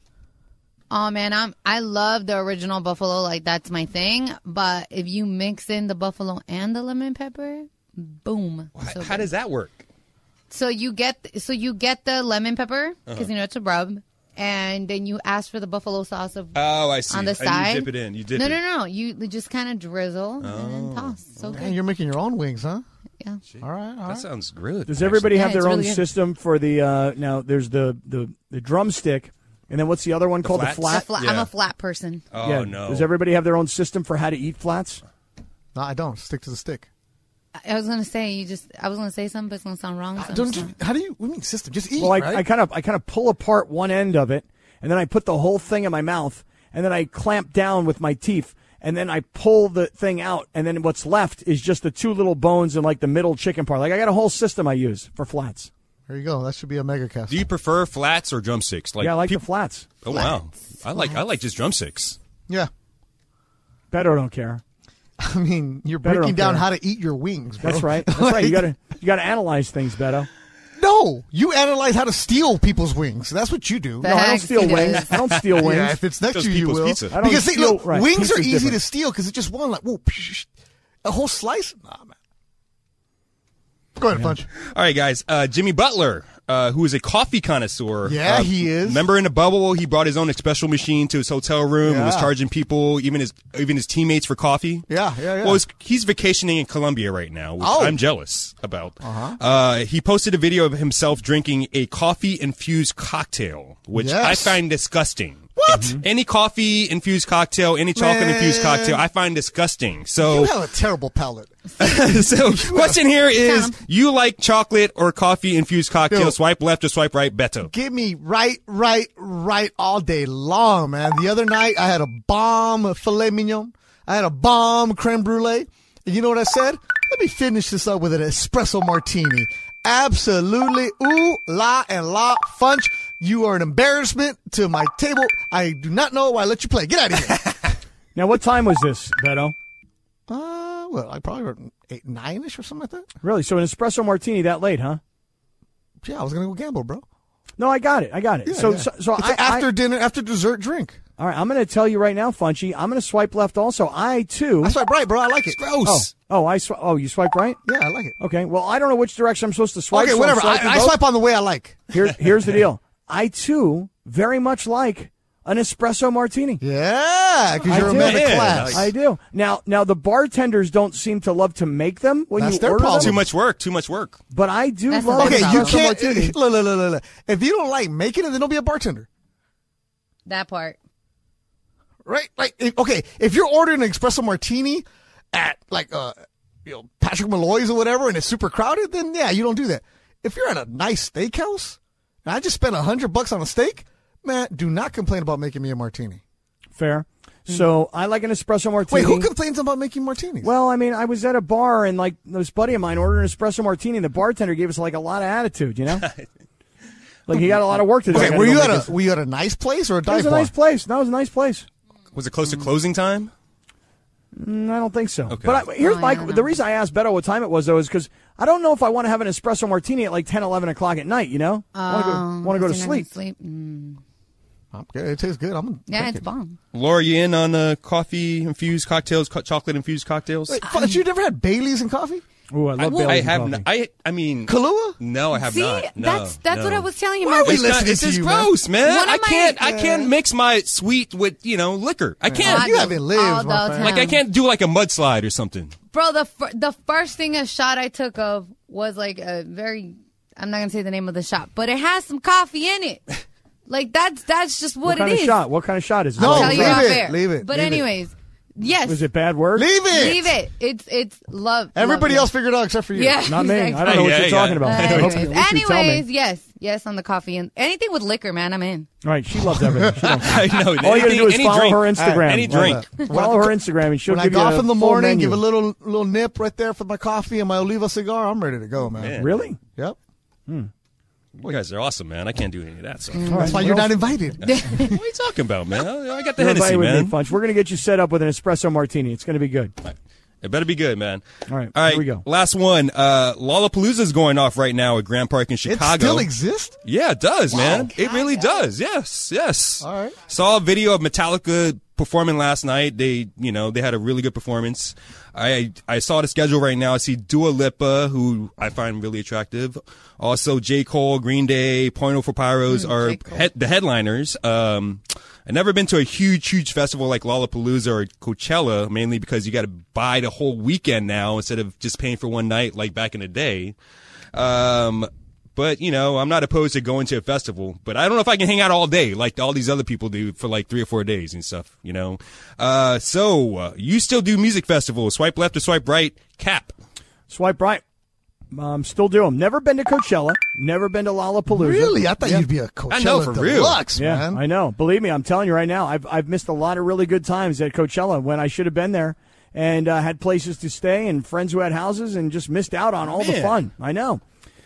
Oh man, I'm I love the original buffalo, like that's my thing. But if you mix in the buffalo and the lemon pepper, boom. So How good. does that work? So you get so you get the lemon pepper because Uh-huh. you know it's a rub, and then you ask for the buffalo sauce of Oh, I see. on the And side. you dip it in. You dip no, it. no, no. You just kind of drizzle and Oh. then toss. So Man, good. you're making your own wings, huh? Yeah. All right, all That right. sounds good. Does everybody have Yeah, their it's own really good. system for the uh, now? There's the, the the drumstick, and then what's the other one called? flats? The flat. The fla- Yeah. I'm a flat person. Oh, yeah. no. Does everybody have their own system for how to eat flats? No, I don't. Stick to the stick. I was gonna say you just. I was gonna say something, but it's gonna sound wrong. So I'm Don't just you, not. how do you? What do you mean system? Just eat, Well, I, right? I kind of I kind of pull apart one end of it, and then I put the whole thing in my mouth, and then I clamp down with my teeth, and then I pull the thing out, and then what's left is just the two little bones and like the middle chicken part. Like I got a whole system I use for flats. There you go. That should be a mega cast. Do you prefer flats or drumsticks? Like yeah, I like peop- the flats. Oh wow, I like I like just drumsticks. Yeah. Beto don't care. I mean, you're Better breaking don't down care. how to eat your wings, bro. That's right. That's right. You gotta you gotta analyze things, Beto. No, you analyze how to steal people's wings. That's what you do. The No, I don't heck steal he wings. does. I don't steal wings. Yeah, if it's next Those to you, you people's will. pizza. I don't Because see, steal- look, right, wings pizza's are easy different. to steal because it's just one like whoa, psh, a whole slice. Nah, man. Go ahead, Punch. All right, guys. Uh, Jimmy Butler, uh, who is a coffee connoisseur. Yeah, uh, he is. Remember in the bubble, he brought his own espresso machine to his hotel room and was Yeah. charging people, even his even his teammates, for coffee. Yeah, yeah, yeah. Well, he's, he's vacationing in Colombia right now, which Oh. I'm jealous about. Uh-huh. Uh, he posted a video of himself drinking a coffee-infused cocktail, which Yes. I find disgusting. What? Any coffee-infused cocktail, any chocolate-infused Man. cocktail, I find disgusting. So, You have a terrible palate. so question here is: Tom. you like chocolate or coffee-infused cocktail? Yo. Swipe left or swipe right, Beto. Give me right, right, right all day long, man. The other night I had a bomb filet mignon. I had a bomb creme brulee. And you know what I said? Let me finish this up with an espresso martini. Absolutely, ooh, la, and la, Funch. You are an embarrassment to my table. I do not know why I let you play. Get out of here. Now, what time was this, Beto? uh, well, I probably were eight, nine-ish or something like that. Really? So an espresso martini that late, huh? Yeah, I was going to go gamble, bro. No, I got it. I got it. Yeah, so, yeah. so, so It's I, an after I, dinner, after dessert drink. all right, I'm going to tell you right now, Funchy. I'm going to swipe left also. I, too. I swipe right, bro. I like it. Gross. Oh, oh, I sw- oh, you swiped right? Yeah, I like it. Okay. Well, I don't know which direction I'm supposed to swipe. Okay, so I'm whatever. swiping I, I both. swipe on the way I like. Here, here's the deal. I, too, very much like an espresso martini. Yeah, because I you're a do. man of Yeah, class. nice. I do. Now, now the bartenders don't seem to love to make them when That's you their order problem. Too them, much work. Too much work. but I do That's the love Okay, an you espresso can't. martini. Look, look, look, look, look. If you don't like making it, then don't be a bartender. That part. Right? Like, if, okay, if you're ordering an espresso martini at like uh, you know, Patrick Malloy's or whatever, and it's super crowded, then yeah, you don't do that. If you're at a nice steakhouse, and I just spent a hundred bucks on a steak, man, do not complain about making me a martini. Fair. So I like an espresso martini. Wait, who complains about making martinis? Well, I mean, I was at a bar and like this buddy of mine ordered an espresso martini, and the bartender gave us like a lot of attitude, you know. Like he got a lot of work to do. I okay, gotta were go you make at this- a were you at a nice place or a It dive was a bar? nice place. That was a nice place. Was it close to closing time? Mm, I don't think so. Okay. But I, here's Oh, my yeah, no. the reason I asked Beto what time it was though is because I don't know if I want to have an espresso martini at like ten, eleven o'clock at night. You know, want to go Um, want to go to so you're not gonna sleep. sleep? Mm. Okay, it tastes good. I'm Yeah, take it's it. bomb. Laura, you in on uh, coffee infused cocktails, co- chocolate infused cocktails? Wait, Fudge, you never had Baileys and coffee? Ooh, I love I, Baileys I and have. coffee. N- I. I mean, Kahlua? no, I have See, not. No, that's that's no. what I was telling you. Why are we my It's, not, listening it's to just you, man? gross, man. One of I my- can't. I can't mix my sweet with you know liquor. I can't. I You do haven't lived, all my the friend. Like I time. can't do like a mudslide or something. Bro, the fir- the first thing a shot I took of was like a very. I'm not gonna say the name of the shot, but it has some coffee in it. Like that's that's just what, What kind it of is. shot? What kind of shot is it? No, I'll Like, tell you leave off it, air. leave it, But leave it. anyways, yes. Was it bad word? Leave it. Leave it. It's it's love. Everybody love, else figured it out except for you. Yeah. Not me. I exactly. don't know what Yeah, you're yeah. talking about. Uh, I hope you- anyways, at least you tell me. anyways, yes, yes, on the coffee and anything with liquor, man, I'm in. All right, she loves everything. She don't care. I know. All you gotta anything- do is any follow drink. her Instagram. Any drink. Follow her Instagram, and she'll When I give go you off a in the full morning, menu. give a little little nip right there for my coffee and my Oliva cigar, I'm ready to go, man. Man. Really? Yep. You guys are awesome, man. I can't do any of that stuff. That's why you're not invited. What are you talking about, man? I got the You're Hennessy, invited with man. me, Funch. We're going to get you set up with an espresso martini. It's going to be good. It better be good, man. All right, All right. here we go. Last one. Uh, Lollapalooza's going off right now at Grand Park in It Chicago. still exists? Yeah, it does, man. It really does. Yes, yes. All right. Saw a video of Metallica performing last night. They, you know, they had a really good performance. I I saw the schedule right now. I see Dua Lipa, who I find really attractive. Also, J. Cole, Green Day, Point oh for Pyros Mm, are J. Cole. he- the headliners. Um, I've never been to a huge, huge festival like Lollapalooza or Coachella, mainly because you got to buy the whole weekend now instead of just paying for one night like back in the day. Um, but, you know, I'm not opposed to going to a festival, but I don't know if I can hang out all day like all these other people do for like three or four days and stuff, you know. Uh, so, uh, you still do music festivals. Swipe left or swipe right, Cap. Swipe right. Um, still do them. Never been to Coachella. Never been to Lollapalooza. Really? I thought Yeah. you'd be a Coachella I know, for real. Deluxe, Yeah, man. I know. Believe me, I'm telling you right now, I've I've missed a lot of really good times at Coachella when I should have been there and uh, had places to stay and friends who had houses and just missed out on all the Man. fun. I know.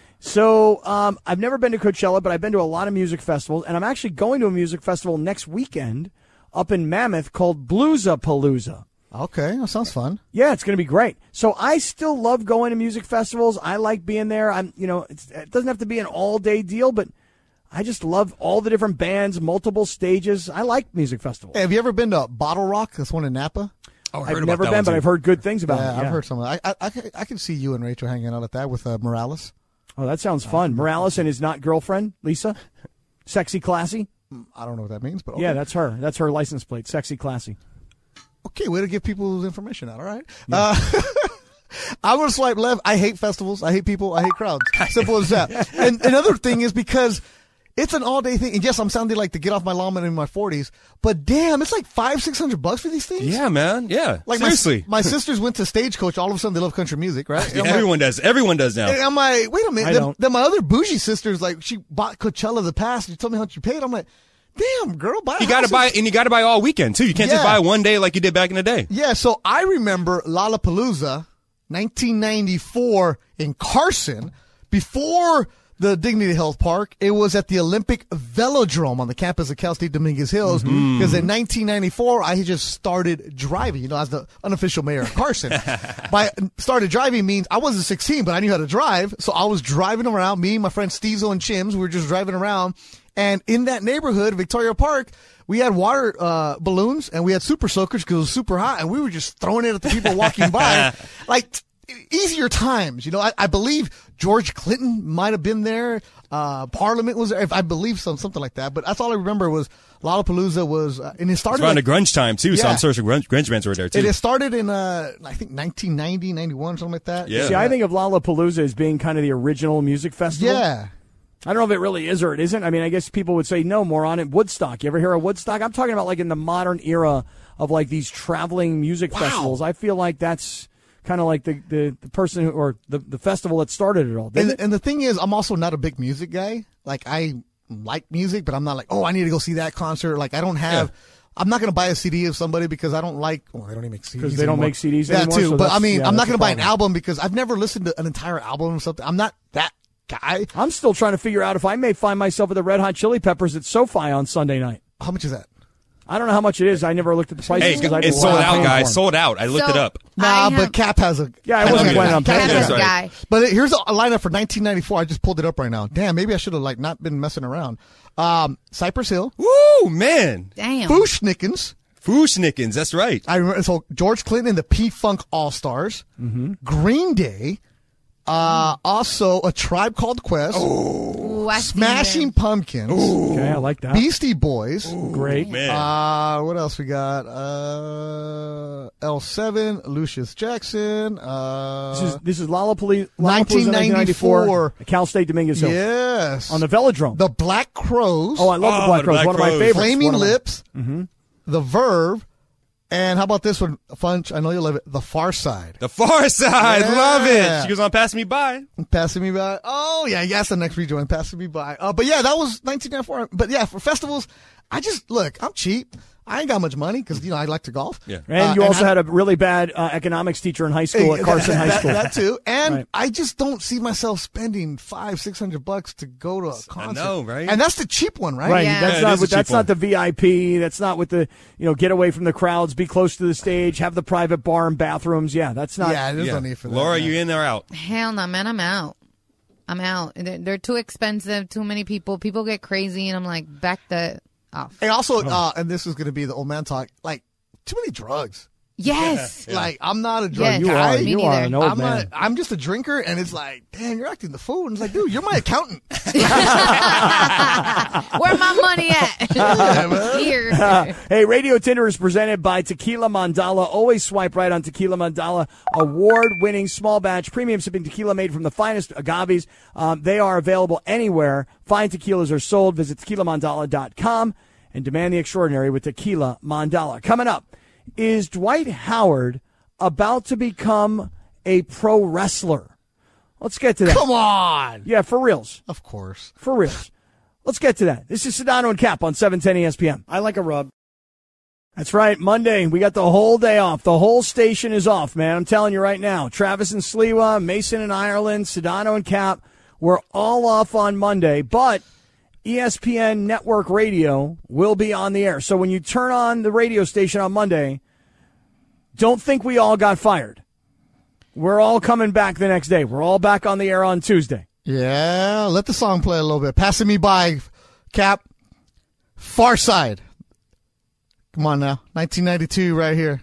So um, I've never been to Coachella, but I've been to a lot of music festivals, and I'm actually going to a music festival next weekend up in Mammoth called Bluesapalooza. Okay, that sounds fun. Yeah, it's going to be great. So I still love going to music festivals. I like being there. I'm, you know, it's, it doesn't have to be an all-day deal, but I just love all the different bands, multiple stages. I like music festivals. Hey, have you ever been to Bottle Rock? That's one in Napa. Oh, I heard I've about never that been, one, but too. I've heard good things about Yeah, it. I've heard some. I, I, I, I can see you and Rachel hanging out at that with uh, Morales. Oh, that sounds fun. Morales and his not girlfriend, Lisa. Sexy, classy. I don't know what that means, but okay. Yeah, that's her. That's her license plate. Sexy, classy. Okay, way to give people information out. All right. Uh, I'm going to swipe left. I hate festivals. I hate people. I hate crowds. Simple as that. And another thing is because it's an all day thing. And yes, I'm sounding like to get off my lawn in my forties, but damn, it's like five, six hundred bucks for these things. Yeah, man. Yeah. Like Seriously. My, my sisters went to Stagecoach. All of a sudden, they love country music, right? Yeah, I'm like- everyone does. Everyone does now. And I'm like, wait a I minute. Then, don't. then my other bougie sisters, like, she bought Coachella the pass. She told me how much you paid. I'm like, damn, girl, buy. You got to houses. buy, and you got to buy all weekend too. You can't just Yeah. buy one day like you did back in the day. Yeah, so I remember Lollapalooza, nineteen ninety-four in Carson, before the Dignity Health Park. It was at the Olympic Velodrome on the campus of Cal State Dominguez Hills. Because in nineteen ninety-four, I had just started driving, you know, as the unofficial mayor of Carson. By started driving means I wasn't sixteen, but I knew how to drive. So I was driving around. Me, my friend Steezo and Chims, we were just driving around. And in that neighborhood, Victoria Park, we had water uh, balloons and we had super soakers because it was super hot, and we were just throwing it at the people walking by. Like, t- easier times, you know. I, I believe George Clinton might have been there. Uh, Parliament was there, if I believe some, something like that. But that's all I remember was Lollapalooza was, uh, and it It's started around like, the grunge time too, so Yeah. I'm sure some grunge, grunge bands were there too. it, it started in, uh, I think, nineteen ninety, ninety-one, something like that. Yeah. See, I think of Lollapalooza as being kind of the original music festival. Yeah. I don't know if it really is or it isn't. I mean, I guess people would say no more on it. Woodstock. You ever hear of Woodstock? I'm talking about like in the modern era of like these traveling music festivals. I feel like that's kind of like the, the, the person who, or the, the festival that started it all. And, Didn't it? and the thing is, I'm also not a big music guy. Like, I like music, but I'm not like, oh, I need to go see that concert. Like, I don't have. Yeah. I'm not going to buy a C D of somebody because I don't like. Well, they don't even make C Ds. 'Cause they don't anymore. make C Ds yeah, anymore, too. so but I that's- mean, yeah, I'm not that's going to the buy an problem. album because I've never listened to an entire album or something. I'm not that guy. I'm still trying to figure out if I may find myself at the Red Hot Chili Peppers at SoFi on Sunday night. How much is that? I don't know how much it is. I never looked at the prices. Hey, 'cause I didn't it's sold want to pay out, for guys. them. Sold out. I looked So- it up. Nah, I but have- Cap has a. Yeah, I Cap wasn't has a- planning on Cap paying has Cap a- has a guy. But here's a lineup for nineteen ninety-four. I just pulled it up right now. Damn, maybe I should have like not been messing around. Um, Cypress Hill, Woo, man. Damn. Fushnikins. Fushnikins, that's right. I remember so George Clinton and the P-Funk All-Stars, Mm-hmm. Green Day, uh, also A Tribe Called Quest, Ooh, I seen Smashing them. Pumpkins, Okay, I like that. Beastie Boys. Great. Man. Uh, what else we got? Uh, L seven, Lucius Jackson. Uh, This is this is Lollapalooza, Lollapalooza nineteen ninety-four. at Cal State Dominguez Hills yes, on the Velodrome. the Black Crows. oh, I love Oh, the Black the Crowes. Black One of my Crowes. favorites. Flaming One of my- Lips, Mm-hmm. The Verve, and how about this one, Funch? I know you'll love it. The Far Side. The Far Side, Yeah. love it. She goes on passing me by. Passing me by. Oh yeah, yes, the next rejoin. Passing me by. Uh, but yeah, that was nineteen ninety-four. But yeah, for festivals, I just look. I'm cheap. I ain't got much money because, you know, I like to golf. Yeah. And Uh, you also I- had a really bad uh, economics teacher in high school at Carson that, High School. That, that too. And Right. I just don't see myself spending five, six hundred bucks to go to a concert. know, right? And that's the cheap one, right? Right, Yeah. that's Yeah, it not is a with, that's cheap not one. the V I P. That's not with the you know get away from the crowds, be close to the stage, have the private bar and bathrooms. Yeah, that's not. Yeah, there's Yeah. no need for that. Laura, yeah. you in or out? Hell no, man. I'm out. I'm out. They're, they're too expensive. Too many people. People get crazy, and I'm like, back the off. And also, uh, and this is going to be the old man talk, like, too many drugs. Yes. Like, I'm not a drug Yes. You guy. are. Me You neither. are an old I'm man. not. I'm just a drinker, and it's like, damn, you're acting the fool. And it's like, dude, you're my accountant. Where my money at? Here. Hey, Radio Tinder is presented by Tequila Mandala. Always swipe right on Tequila Mandala. Award-winning small batch premium sipping tequila made from the finest agaves. Um, they are available anywhere fine tequilas are sold. Visit tequila mandala dot com and demand the extraordinary with Tequila Mandala. Coming up, is Dwight Howard about to become a pro wrestler? Let's get to that. Come on. Yeah, for reals. Of course. For reals. Let's get to that. This is Sedano and Cap on seven ten E S P N. I like a rub. That's right. Monday, we got the whole day off. The whole station is off, man. I'm telling you right now. Travis and Sliwa, Mason and Ireland, Sedano and Cap, we're all off on Monday, but E S P N Network Radio will be on the air. So when you turn on the radio station on Monday, don't think we all got fired. We're all coming back the next day. We're all back on the air on Tuesday. Yeah, let the song play a little bit. Passing me by, Cap. Far Side. Come on now. nineteen ninety-two right here.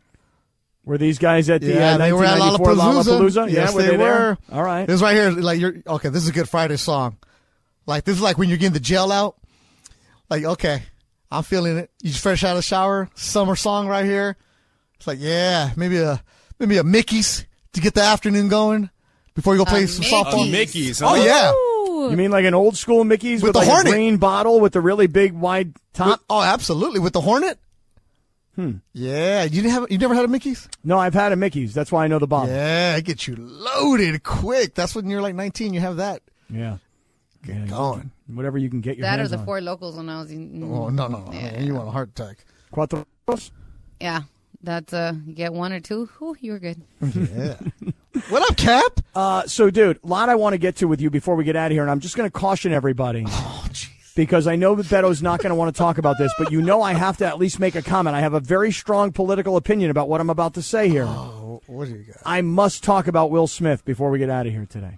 Were these guys at the Yeah, uh, they were at nineteen ninety-four Lollapalooza. Yeah, Yes, were they they, there? were. All right. This right here, like you're okay. This is a Good Friday song. Like this is like when you're getting the gel out. Like okay, I'm feeling it. You just fresh out of the shower. Summer song right here. It's like yeah, maybe a maybe a Mickey's to get the afternoon going before you go play A some Mickey's. softball. Oh, Mickey's. Oh huh? yeah. You mean like an old school Mickey's With with, the like Hornet. a green bottle with the really big wide top? Oh, absolutely. With the Hornet. Hmm. Yeah, you didn't have you never had a Mickey's? No, I've had a Mickey's. That's why I know the bottle. Yeah, it gets you loaded quick. That's when you're like nineteen. You have that. Yeah. Get going. Whatever you can get your That or hands the on. Four Locals when I was in. Oh no no no! Yeah. You want a heart attack? Cuatro. Yeah. That's, uh, you get one or two. Whew, you were good. Yeah. What up, Cap? Uh, so, dude, a lot I want to get to with you before we get out of here, and I'm just going to caution everybody. Oh, jeez. Because I know that Beto's not going to want to talk about this, but you know I have to at least make a comment. I have a very strong political opinion about what I'm about to say here. Oh, what do you got? I must talk about Will Smith before we get out of here today.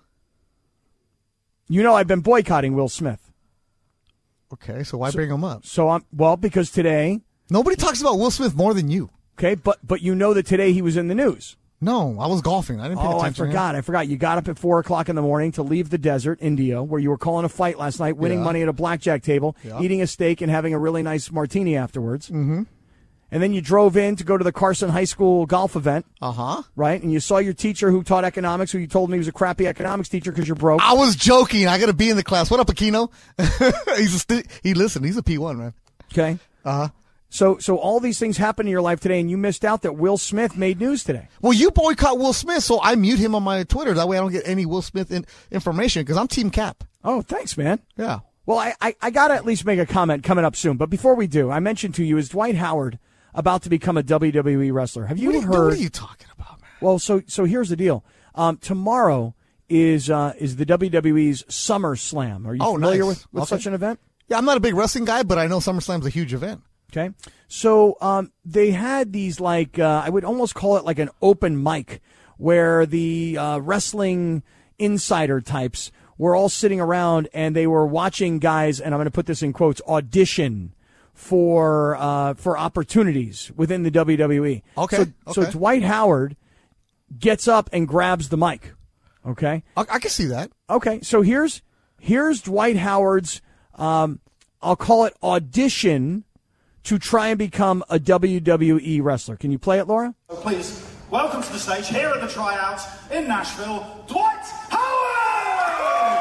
You know I've been boycotting Will Smith. Okay, so why bring him up? So I'm well because today, Nobody talks about Will Smith more than you. okay, but but you know that today he was in the news. No, I was golfing. I didn't pay Oh, I attention. forgot. I forgot. You got up at four o'clock in the morning to leave the desert, India, where you were calling a fight last night, winning Yeah. money at a blackjack table, Yeah. eating a steak, and having a really nice martini afterwards. Mm-hmm. And then you drove in to go to the Carson High School golf event, Uh huh. right? And you saw your teacher who taught economics, who you told me was a crappy economics teacher because you're broke. I was joking. I got to be in the class. What up, Aquino? he's a st- he listened. He's a P one man. Okay. Uh huh. So, so all these things happened in your life today, and you missed out that Will Smith made news today. Well, you boycott Will Smith, so I mute him on my Twitter. That way, I don't get any Will Smith in- information because I'm Team Cap. Oh, thanks, man. Yeah. Well, I, I, I got to at least make a comment coming up soon. But before we do, I mentioned to you, is Dwight Howard about to become a W W E wrestler? Have you What are you, heard? what are you talking about, man? Well, so so here's the deal. Um, tomorrow is uh, is the W W E's Summer Slam. Are you Oh, familiar nice. with, with Okay. such an event? Yeah, I'm not a big wrestling guy, but I know SummerSlam's a huge event. Okay. So um, they had these, like, uh, I would almost call it like an open mic where the uh, wrestling insider types were all sitting around and they were watching guys, and I'm going to put this in quotes, audition for uh, for opportunities within the W W E. Okay, So, so okay. Dwight Howard gets up and grabs the mic. Okay. I, I can see that. Okay, so here's here's Dwight Howard's, um, I'll call it audition to try and become a W W E wrestler. Can you play it, Laura? Please, welcome to the stage here at the tryouts in Nashville, Dwight Howard!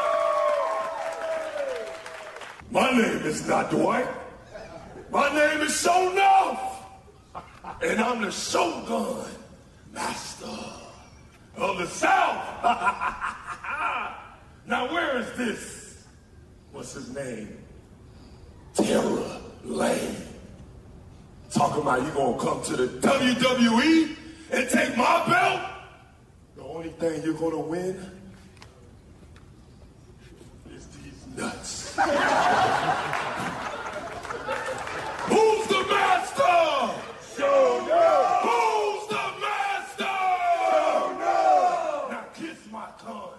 My name is not Dwight. My name is Shonuff. And I'm the Shogun Master of the South. Now where is this? What's his name? Terror Lane. Talking about you gonna come to the W W E and take my belt? The only thing you're gonna win is these nuts. Who's the master? Show no. Who's the master? Show no. Now kiss my tongue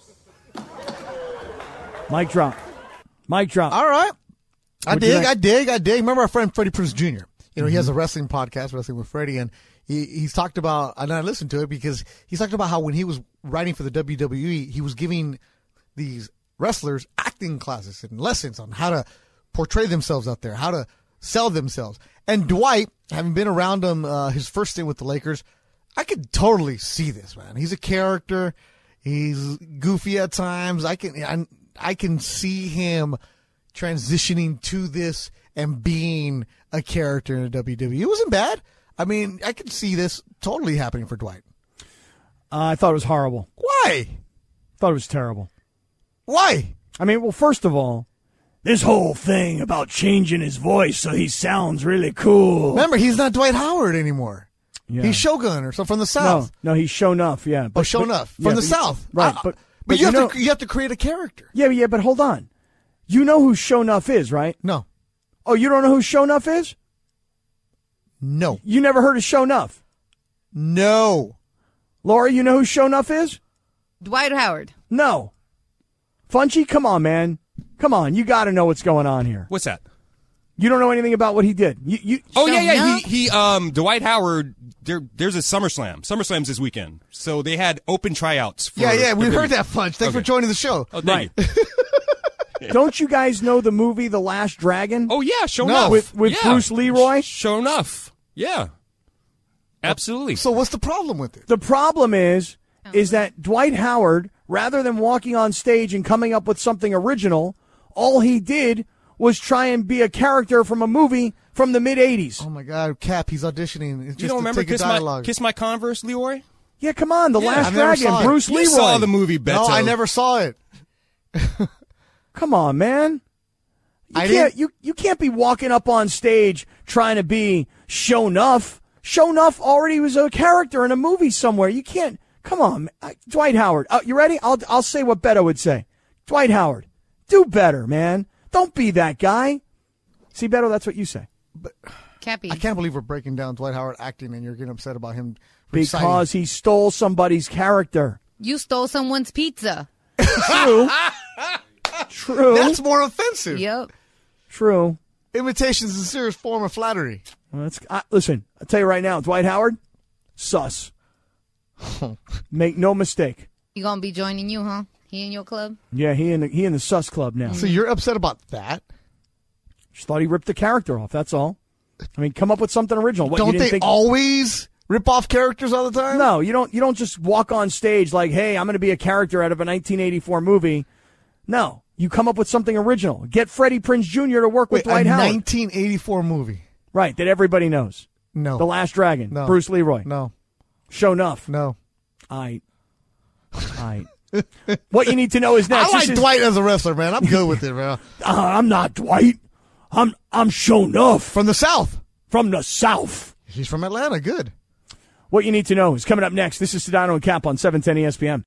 first. Mic drop. Mic drop. All right. I What'd you dig, think? I dig, I dig. Remember our friend Freddie Prinze Junior? You know, Mm-hmm. he has a wrestling podcast, Wrestling with Freddie, and he, he's talked about, and I listened to it because he's talked about how when he was writing for the W W E, he was giving these wrestlers acting classes and lessons on how to portray themselves out there, how to sell themselves. And Dwight, having been around him, uh, his first stint with the Lakers, I could totally see this, man. He's a character. He's goofy at times. I can, I, I can see him transitioning to this and being a character in the W W E. It wasn't bad. I mean, I could see this totally happening for Dwight. Uh, I thought it was horrible. Why? Thought it was terrible. Why? I mean, well, first of all, this whole thing about changing his voice so he sounds really cool. Remember, he's not Dwight Howard anymore. Yeah. He's Shogun or something from the No, South. no, he's show enough. Yeah, Oh, show enough from yeah, the but- South, right? I- but but you, have know, to you have to create a character. yeah, yeah, but hold on. You know who Show Enough is, right? No, Oh, you don't know who Show Enough is? no, You never heard of Show Enough? no. Laura, you know who Show Enough is? Dwight Howard. No. Funchy, come on, man. Come on, you got to know what's going on here. What's that? You don't know anything about what he did. You, you, Oh yeah, yeah. Show He, he, um, Dwight Howard. There, there's a SummerSlam. SummerSlam's this weekend, so they had open tryouts. For Yeah, yeah, we W W E. heard that, Funch. Thanks for Okay. joining the show. Oh, thank you. Don't you guys know the movie The Last Dragon? Oh yeah, show No. enough With- with Yeah. Bruce Leroy? Show enough. Yeah, absolutely. So what's the problem with it? The problem is, is that Dwight Howard, rather than walking on stage and coming up with something original, all he did was try and be a character from a movie from the mid eighties. Oh my God, Cap, he's auditioning. It's just you don't to remember take a Kiss My, dialogue. Kiss My Converse, Leroy? Yeah, come on, The Yeah, Last I never Dragon, saw it. Bruce You Leroy. saw the movie, Beto. No, I never saw it. Come on, man. You I can't didn't- you you can't be walking up on stage trying to be Show Enough. Show Enough already was a character in a movie somewhere. You can't. Come on, man. Dwight Howard. Uh, you ready? I'll I'll say what Beto would say. Dwight Howard, do better, man. Don't be that guy. See, Beto, that's what you say. Cappy. I can't believe we're breaking down Dwight Howard acting and you're getting upset about him reciting. Because he stole somebody's character. You stole someone's pizza. True. True. That's more offensive. Yep. True. Imitation is a serious form of flattery. Well, that's, uh, listen, I'll tell you right now, Dwight Howard, sus. Make no mistake. He gonna be joining you, huh? He in your club? Yeah, he in the he in the sus club now. So you're upset about that? Just thought he ripped the character off. That's all. I mean, come up with something original. What, you Don't didn't they think? always rip off characters all the time? No, you don't. You don't just walk on stage like, "Hey, I'm going to be a character out of a nineteen eighty-four movie." No, you come up with something original. Get Freddie Prinze Junior to work with Wait, Dwight a Howard, nineteen eighty-four movie. right? That everybody knows. No. The Last Dragon. No. Bruce Leroy. No. Show enough. No. I. I. What you need to know is I next. like This is- Dwight as a wrestler, man. I'm good with it, man. Uh, I'm not Dwight. I'm I'm Show enough From the South. from the South. He's from Atlanta. Good. What you need to know is coming up next. This is Sedano and Cap on seven ten E S P N.